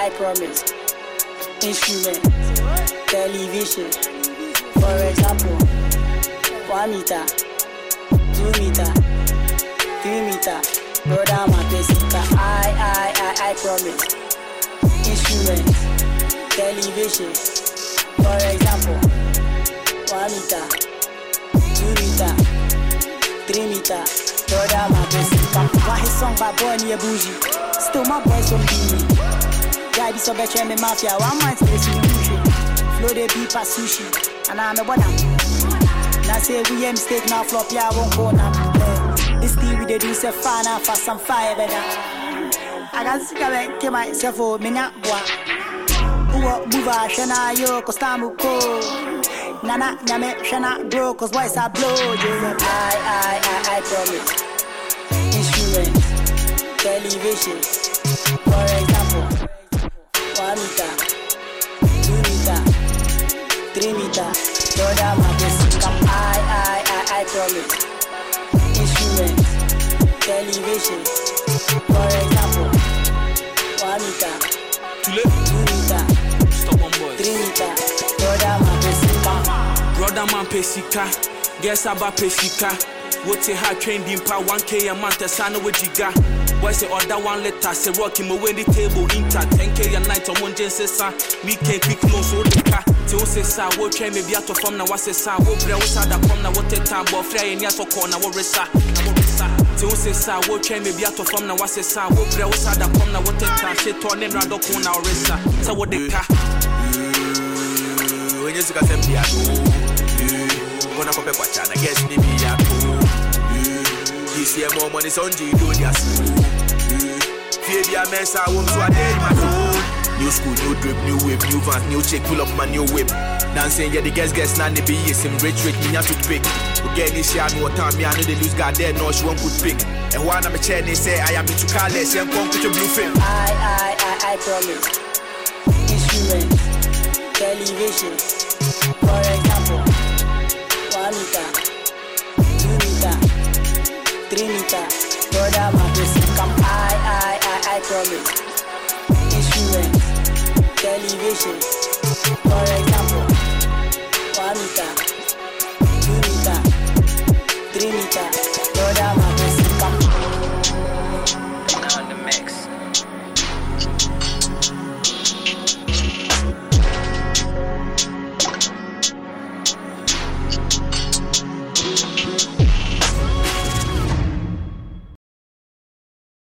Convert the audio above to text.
I promise. Instrument, television. For example, 1 meter, 2 meter, 3 meter. Brother, my basic. I promise. Instrument, television. For example, 1 meter, 2 meter, 3 meter. Brother, my basic. Why his song by boy near bougie? Still my boys from me. Guy be so better me mafia. 1 month stress in the flow they beef as sushi. And I'm a bonam. Now say we a mistake now flop ya won't go now. This thing we do say fire now fast some fire better. I got sick of it, keep myself for me not boy. Who move a shana yo costamu ko. Nana nyame shana bro cause boys are blow. I promise. Instrument, television. For example, 1 meter, 2 meter, 3 meter. Brother, my basic. I promise. Instrument, television. For example, 1 meter, 2 meter, 3 meter. Brother, my basic. Brother, man, pesika. Guess about pesika. What's a hard train dimpa 1K a month, a son with Jiga. What's the other 1 letter? Say rock him away the table, inter 10K a night on 1 Jensen. We can't pick close all the car. Till say, sir, what train may be out of form now? What's a son? What play was out of form now? What a time, but fly in your corner, what resa. Till say, sir, what train may be out of form now? What's a son? What play was out of form now? What a time, she torn in Rado corner or resa. So what the car? When you see a temple, when I come back, I guess maybe I this year more money on G do yes. Baby, I mess I won't so I dare my soul. New school, new drip, new whip, new van, new chick, pull up my new whip. Dancing, yeah, the guess, now they be some rich, me not to pick. Again, this year, no time, me, I know they lose God there, no, she won't put pick. And one of my chair, they say, I am to call this, and come with your blue film. I promise. Instrument, television. For example, 1 meter, 2 meter, 3 meter. Brother, my basic. I promise. Instrument, television. For example, 1 meter, 2 meter, 3 meter.